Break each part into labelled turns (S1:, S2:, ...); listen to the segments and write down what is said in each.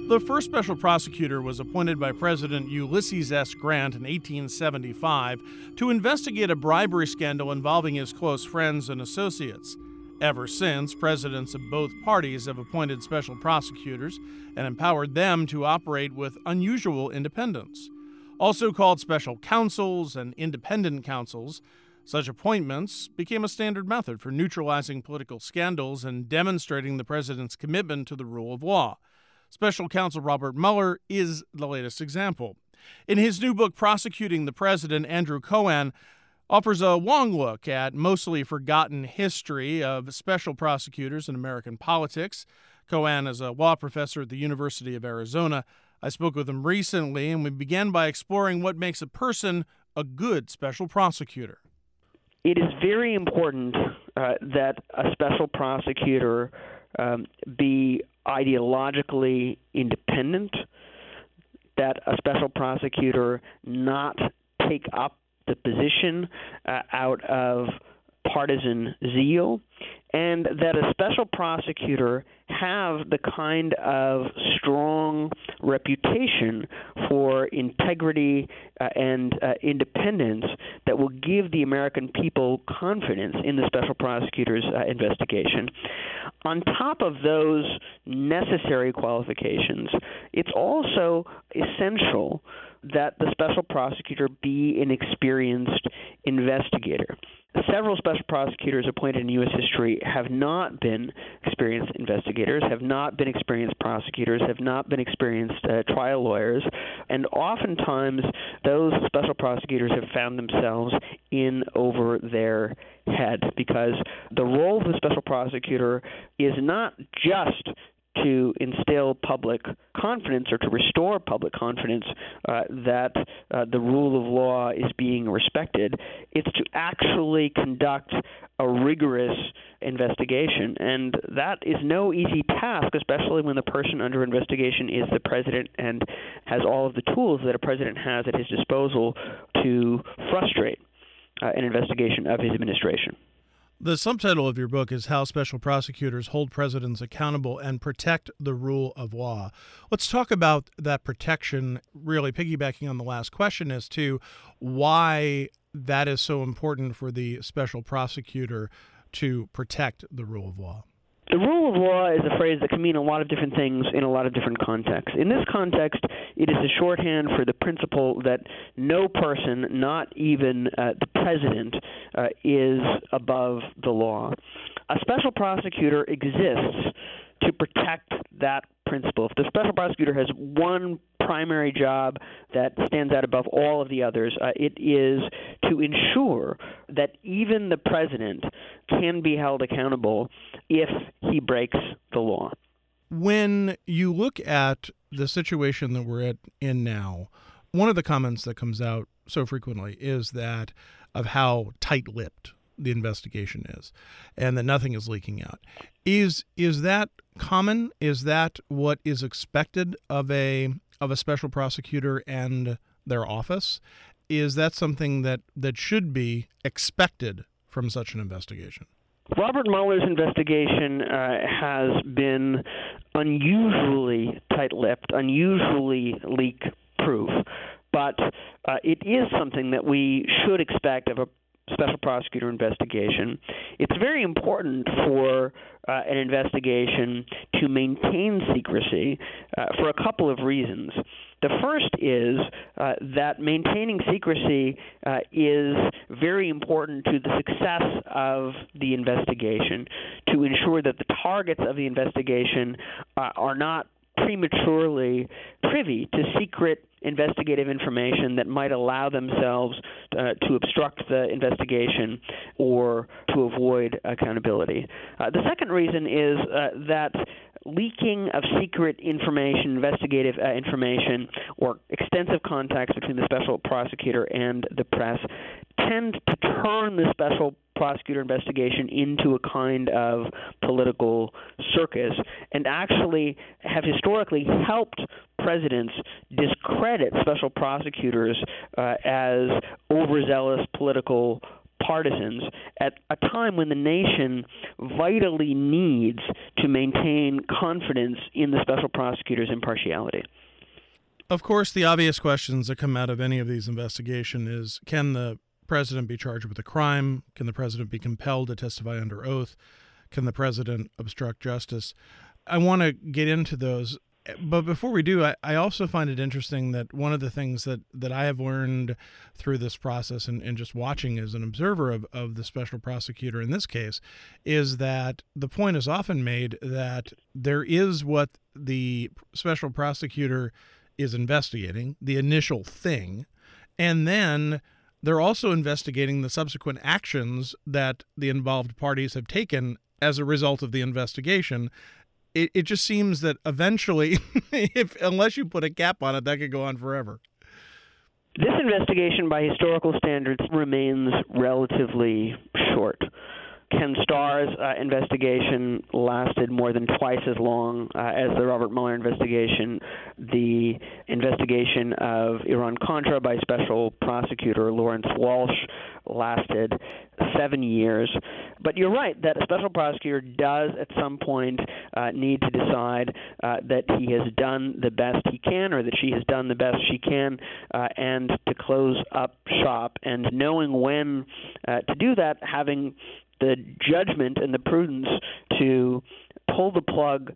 S1: The first special prosecutor was appointed by President Ulysses S. Grant in 1875 to investigate a bribery scandal involving his close friends and associates. Ever since, presidents of both parties have appointed special prosecutors and empowered them to operate with unusual independence. Also called special counsels and independent counsels, such appointments became a standard method for neutralizing political scandals and demonstrating the president's commitment to the rule of law. Special counsel Robert Mueller is the latest example. In his new book, Prosecuting the President, Andrew Cohen offers a long look at mostly forgotten history of special prosecutors in American politics. Cohen is a law professor at the University of Arizona. I spoke with him recently, and we began by exploring what makes a person a good special prosecutor.
S2: It is very important that a special prosecutor be ideologically independent, that a special prosecutor not take up the position out of partisan zeal, and that a special prosecutor have the kind of strong reputation for integrity and independence that will give the American people confidence in the special prosecutor's investigation. On top of those necessary qualifications, it's also essential that the special prosecutor be an experienced investigator. Several special prosecutors appointed in U.S. history have not been experienced investigators, have not been experienced prosecutors, have not been experienced trial lawyers, and oftentimes those special prosecutors have found themselves in over their head because the role of the special prosecutor is not just to instill public confidence or to restore public confidence that the rule of law is being respected. It's to actually conduct a rigorous investigation. And that is no easy task, especially when the person under investigation is the president and has all of the tools that a president has at his disposal to frustrate an investigation of his administration.
S1: The subtitle of your book is How Special Prosecutors Hold Presidents Accountable and Protect the Rule of Law. Let's talk about that protection, really piggybacking on the last question as to why that is so important for the special prosecutor to protect the rule of law.
S2: The rule of law is a phrase that can mean a lot of different things in a lot of different contexts. In this context, it is a shorthand for the principle that no person, not even the president, is above the law. A special prosecutor exists to protect that principle. If the special prosecutor has one primary job that stands out above all of the others, it is to ensure that even the president can be held accountable if he breaks the law.
S1: When you look at the situation that we're in now, one of the comments that comes out so frequently is that of how tight-lipped the investigation is and that nothing is leaking out. Is that common? Is that what is expected of a special prosecutor and their office? Is that something that should be expected from such an investigation?
S2: Robert Mueller's investigation has been unusually tight-lipped, unusually leak-proof, but it is something that we should expect of a special prosecutor investigation. It's very important for an investigation to maintain secrecy for a couple of reasons. The first is that maintaining secrecy is very important to the success of the investigation, to ensure that the targets of the investigation are not prematurely privy to secret investigative information that might allow themselves to obstruct the investigation or to avoid accountability. The second reason is that leaking of secret information, investigative information, or extensive contacts between the special prosecutor and the press tend to turn the special prosecutor investigation into a kind of political circus and actually have historically helped presidents discredit special prosecutors as overzealous political partisans at a time when the nation vitally needs to maintain confidence in the special prosecutor's impartiality.
S1: Of course, the obvious questions that come out of any of these investigations is, can the president be charged with a crime? Can the president be compelled to testify under oath? Can the president obstruct justice? I want to get into those. But before we do, I also find it interesting that one of the things that I have learned through this process and just watching as an observer of the special prosecutor in this case is that the point is often made that there is what the special prosecutor is investigating, the initial thing, and then they're also investigating the subsequent actions that the involved parties have taken as a result of the investigation. It just seems that eventually, unless you put a cap on it, that could go on forever.
S2: This investigation, by historical standards, remains relatively short. Ken Starr's investigation lasted more than twice as long as the Robert Mueller investigation. The investigation of Iran-Contra by Special Prosecutor Lawrence Walsh lasted 7 years. But you're right that a special prosecutor does at some point need to decide that he has done the best he can, or that she has done the best she can, and to close up shop. And knowing when to do that, having the judgment and the prudence to pull the plug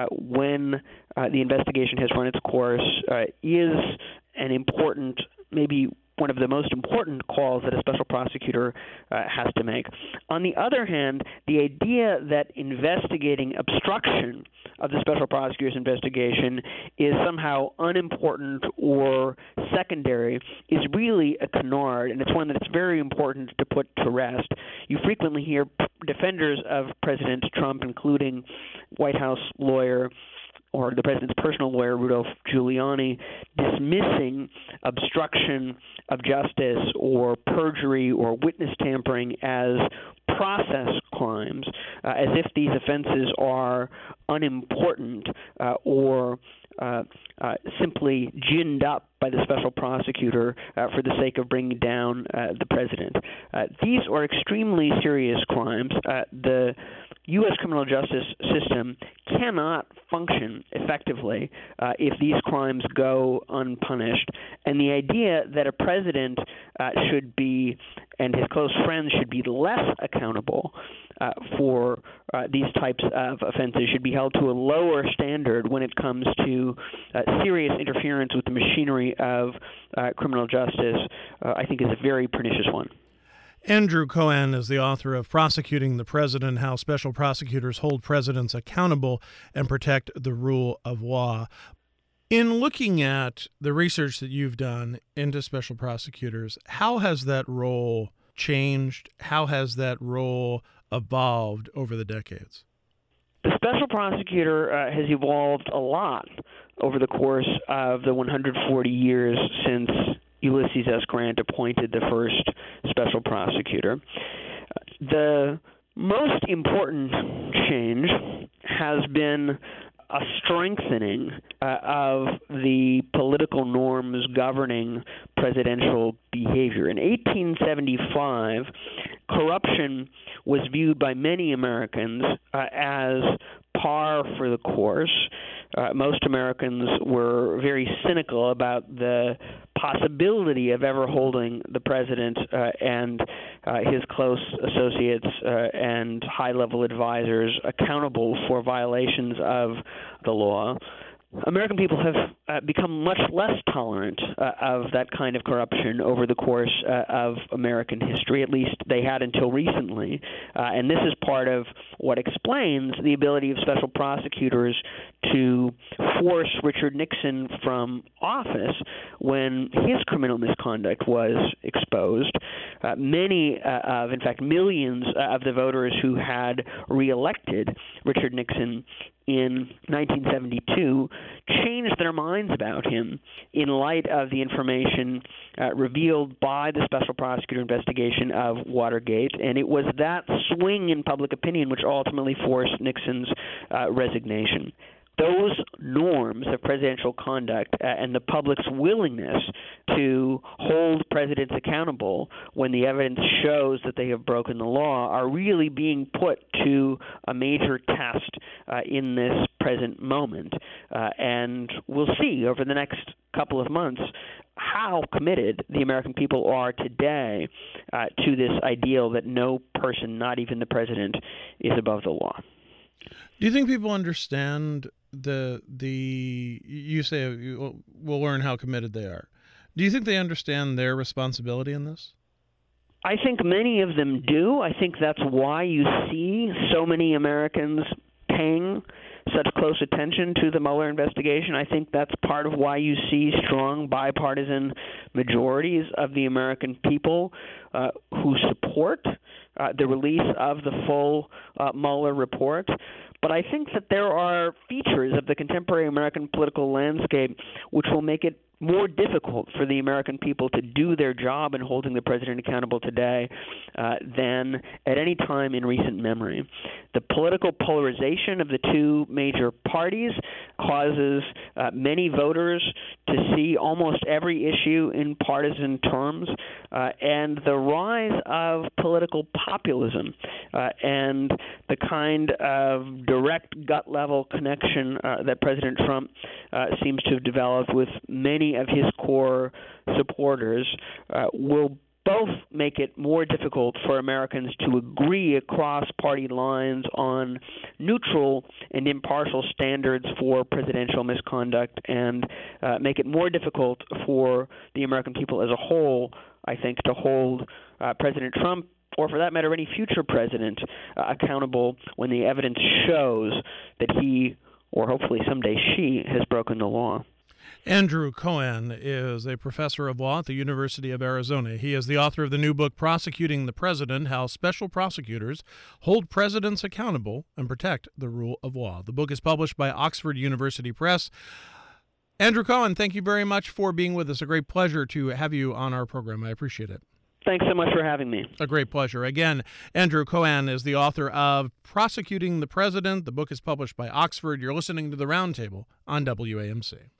S2: when the investigation has run its course is an important, maybe one of the most important calls that a special prosecutor has to make. On the other hand, the idea that investigating obstruction of the special prosecutor's investigation is somehow unimportant or secondary is really a canard, and it's one that it's very important to put to rest. You frequently hear defenders of President Trump, including White House lawyer or the president's personal lawyer, Rudolph Giuliani, dismissing obstruction of justice or perjury or witness tampering as process crimes, as if these offenses are unimportant or simply ginned up by the special prosecutor for the sake of bringing down the president. These are extremely serious crimes. The U.S. criminal justice system cannot function effectively if these crimes go unpunished. And the idea that a president should be, and his close friends should be less accountable for these types of offenses, should be held to a lower standard when it comes to serious interference with the machinery of criminal justice, I think is a very pernicious one.
S1: Andrew Cohen is the author of Prosecuting the President: How Special Prosecutors Hold Presidents Accountable and Protect the Rule of Law. In looking at the research that you've done into special prosecutors, how has that role changed? How has that role evolved over the decades?
S2: The special prosecutor has evolved a lot over the course of the 140 years since Ulysses S. Grant appointed the first special prosecutor. The most important change has been a strengthening of the political norms governing presidential behavior. In 1875, corruption was viewed by many Americans as par for the course. Most Americans were very cynical about the possibility of ever holding the president and his close associates and high-level advisors accountable for violations of the law. American people have become much less tolerant of that kind of corruption over the course of American history. At least they had until recently. And this is part of what explains the ability of special prosecutors to force Richard Nixon from office when his criminal misconduct was exposed. Many in fact, millions of the voters who had reelected Richard Nixon in 1972 changed their minds about him in light of the information revealed by the special prosecutor investigation of Watergate. And it was that swing in public opinion which ultimately forced Nixon's resignation. those norms of presidential conduct and the public's willingness to hold presidents accountable when the evidence shows that they have broken the law are really being put to a major test in this present moment. And we'll see over the next couple of months how committed the American people are today to this ideal that no person, not even the president, is above the law.
S1: Do you think people understand you say we'll learn how committed they are. Do you think they understand their responsibility in this?
S2: I think many of them do. I think that's why you see so many Americans paying such close attention to the Mueller investigation. I think that's part of why you see strong bipartisan majorities of the American people who support the release of the full Mueller report. But I think that there are features of the contemporary American political landscape which will make it more difficult for the American people to do their job in holding the president accountable today than at any time in recent memory. The political polarization of the two major parties causes many voters to see almost every issue in partisan terms, and the rise of political populism and the kind of direct gut-level connection that President Trump seems to have developed with many of his core supporters will both make it more difficult for Americans to agree across party lines on neutral and impartial standards for presidential misconduct, and make it more difficult for the American people as a whole, I think, to hold President Trump, or for that matter, any future president, accountable when the evidence shows that he, or hopefully someday she, has broken the law.
S1: Andrew Cohen is a professor of law at the University of Arizona. He is the author of the new book, Prosecuting the President: How Special Prosecutors Hold Presidents Accountable and Protect the Rule of Law. The book is published by Oxford University Press. Andrew Cohen, thank you very much for being with us. A great pleasure to have you on our program. I appreciate it.
S2: Thanks so much for having me.
S1: A great pleasure. Again, Andrew Cohen is the author of Prosecuting the President. The book is published by Oxford. You're listening to The Roundtable on WAMC.